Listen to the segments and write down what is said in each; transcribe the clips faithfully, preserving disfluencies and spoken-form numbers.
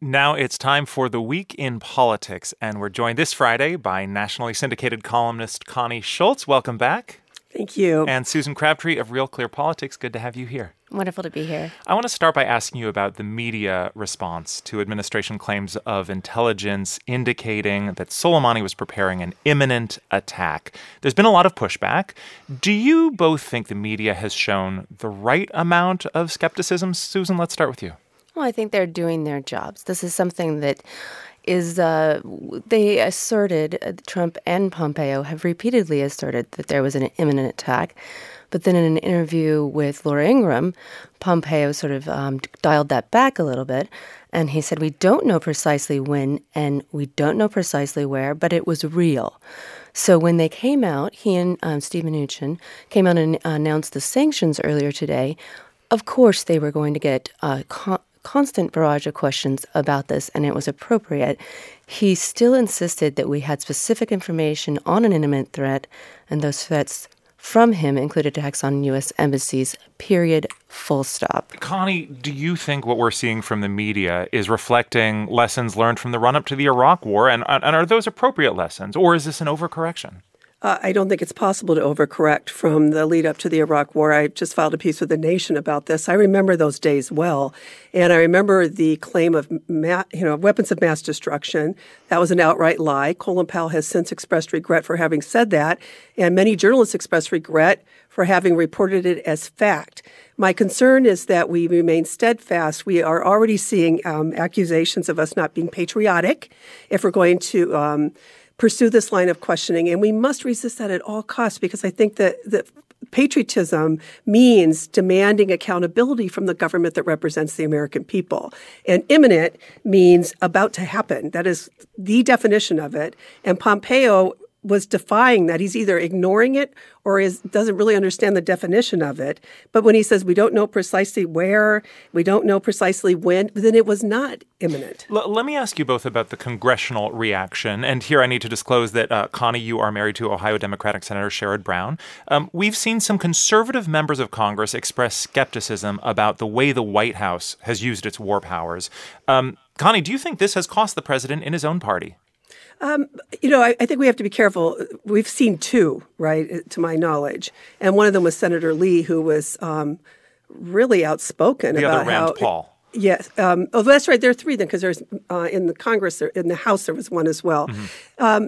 Now it's time for The Week in Politics, and we're joined this Friday by nationally syndicated columnist Connie Schultz. Welcome back. Thank you. And Susan Crabtree of Real Clear Politics. Good to have you here. Wonderful to be here. I want to start by asking you about the media response to administration claims of intelligence indicating that Soleimani was preparing an imminent attack. There's been a lot of pushback. Do you both think the media has shown the right amount of skepticism? Susan, let's start with you. Well, I think they're doing their jobs. This is something that is, uh, they asserted, uh, Trump and Pompeo have repeatedly asserted that there was an imminent attack. But then in an interview with Laura Ingraham, Pompeo sort of um, dialed that back a little bit. And he said, we don't know precisely when and we don't know precisely where, but it was real. So when they came out, he and um, Steve Mnuchin came out and announced the sanctions earlier today. Of course, they were going to get uh, con- constant barrage of questions about this, and it was appropriate. He still insisted that we had specific information on an imminent threat, and those threats from him included attacks on U S embassies, period, full stop. Connie, do you think what we're seeing from the media is reflecting lessons learned from the run-up to the Iraq War, and, and are those appropriate lessons, or is this an overcorrection? Uh, I don't think it's possible to overcorrect from the lead up to the Iraq War. I just filed a piece with The Nation about this. I remember those days well. And I remember the claim of ma- you know, weapons of mass destruction. That was an outright lie. Colin Powell has since expressed regret for having said that. And many journalists expressed regret for having reported it as fact. My concern is that we remain steadfast. We are already seeing um, accusations of us not being patriotic if we're going to um, pursue this line of questioning, and we must resist that at all costs, because I think that, that patriotism means demanding accountability from the government that represents the American people. And imminent means about to happen. That is the definition of it. And Pompeo was defying that. He's either ignoring it or is doesn't really understand the definition of it. But when he says we don't know precisely where, we don't know precisely when, then it was not imminent. L- let me ask you both about the congressional reaction. And here I need to disclose that, uh, Connie, you are married to Ohio Democratic Senator Sherrod Brown. Um, we've seen some conservative members of Congress express skepticism about the way the White House has used its war powers. Um, Connie, do you think this has cost the president in his own party? Um, you know, I, I think we have to be careful. We've seen two, right, to my knowledge. And one of them was Senator Lee, who was um, really outspoken the about other Rand how, Paul. Yes. Um, oh, that's right. There are three then, because there's uh, in the Congress, in the House, there was one as well. Mm-hmm. Um,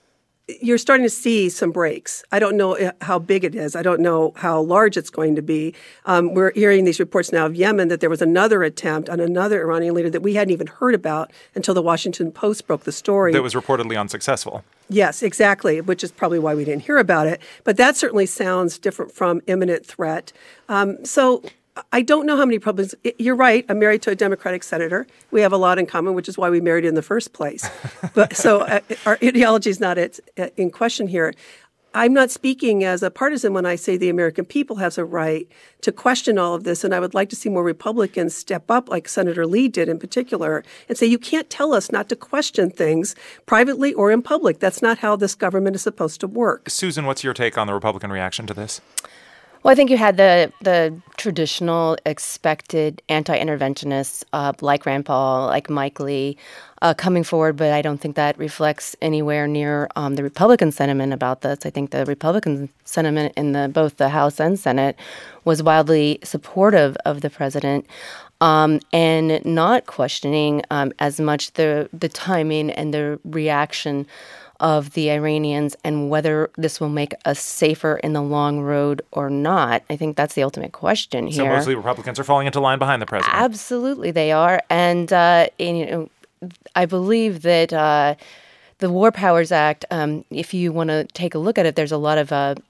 you're starting to see some breaks. I don't know how big it is. I don't know how large it's going to be. Um, we're hearing these reports now of Yemen that there was another attempt on another Iranian leader that we hadn't even heard about until the Washington Post broke the story. That was reportedly unsuccessful. Yes, exactly, which is probably why we didn't hear about it. But that certainly sounds different from imminent threat. Um, so I don't know how many Republicans. You're right. I'm married to a Democratic senator. We have a lot in common, which is why we married in the first place. But so uh, our ideology is not at, uh, in question here. I'm not speaking as a partisan when I say the American people has a right to question all of this. And I would like to see more Republicans step up, like Senator Lee did in particular, and say, you can't tell us not to question things privately or in public. That's not how this government is supposed to work. Susan, what's your take on the Republican reaction to this? Well, I think you had the the traditional expected anti-interventionists uh, like Rand Paul, like Mike Lee, uh, coming forward, but I don't think that reflects anywhere near um, the Republican sentiment about this. I think the Republican sentiment in the both the House and Senate was wildly supportive of the president. Um, and not questioning um, as much the the timing and the reaction of the Iranians and whether this will make us safer in the long road or not. I think that's the ultimate question here. So mostly Republicans are falling into line behind the president. Absolutely, they are. And, uh, and you know, I believe that uh, the War Powers Act, um, if you want to take a look at it, there's a lot of uh,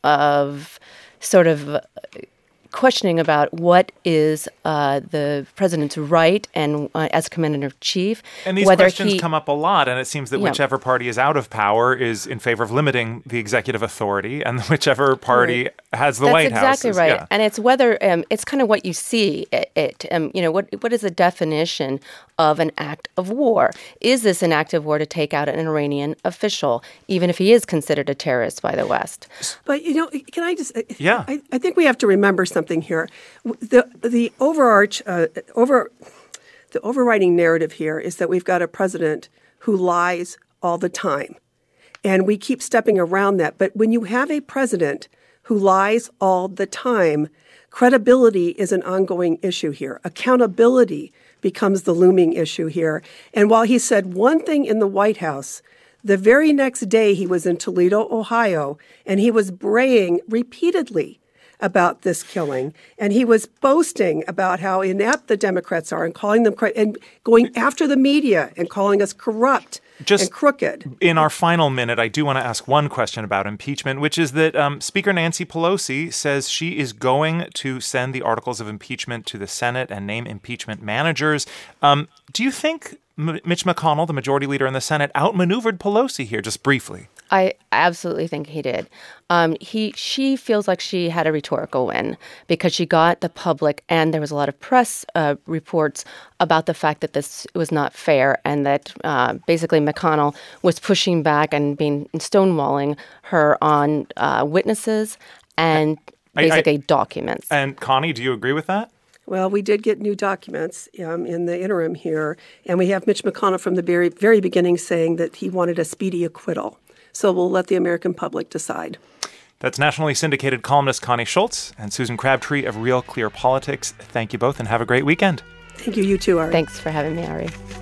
of sort of uh, questioning about what is uh, the president's right and uh, as commander-in-chief. And these whether questions he, come up a lot, and it seems that yeah. whichever party is out of power is in favor of limiting the executive authority, and whichever party right. has the That's White House. That's exactly right. Yeah. And it's whether um, it's kind of what you see it. it um, you know, what what is the definition of an act of war? Is this an act of war to take out an Iranian official, even if he is considered a terrorist by the West? But, you know, can I just... Yeah. I, I think we have to remember something here. The the overarch, uh, over... The the overriding narrative here is that we've got a president who lies all the time. And we keep stepping around that. But when you have a president who lies all the time, credibility is an ongoing issue here. Accountability becomes the looming issue here. And while he said one thing in the White House, the very next day he was in Toledo, Ohio, and he was braying repeatedly about this killing. And he was boasting about how inept the Democrats are and calling them cor- and going after the media and calling us corrupt Just and crooked. In our final minute, I do want to ask one question about impeachment, which is that um, Speaker Nancy Pelosi says she is going to send the articles of impeachment to the Senate and name impeachment managers. Um, do you think M- Mitch McConnell, the majority leader in the Senate, outmaneuvered Pelosi here, just briefly? I absolutely think he did. Um, he, she feels like she had a rhetorical win because she got the public, and there was a lot of press uh, reports about the fact that this was not fair and that uh, basically McConnell was pushing back and being stonewalling her on uh, witnesses and basically I, I, documents. And Connie, do you agree with that? Well, we did get new documents um, in the interim here, and we have Mitch McConnell from the very, very beginning saying that he wanted a speedy acquittal. So we'll let the American public decide. That's nationally syndicated columnist Connie Schultz and Susan Crabtree of Real Clear Politics. Thank you both and have a great weekend. Thank you. You too, Ari. Thanks for having me, Ari.